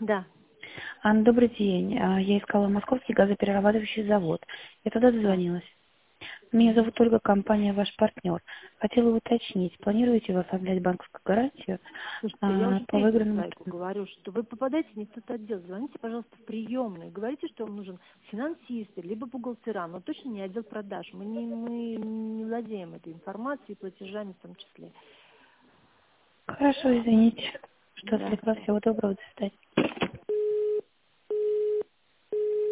Да. Анна, добрый день. Я искала московский газоперерабатывающий завод. Я туда Да. дозвонилась. Меня зовут Ольга, компания «Ваш партнер». Хотела уточнить, планируете вы оформлять банковскую гарантию Слушайте, я уже по третью выигранному... зайку говорю, что вы попадаете не в тот отдел. Звоните, пожалуйста, в приемную. Говорите, что вам нужен финансисты, либо бухгалтера, но точно не отдел продаж. Мы не владеем этой информацией, платежами в том числе. Хорошо, извините, что Да. отвлекла. Всего доброго, до свидания.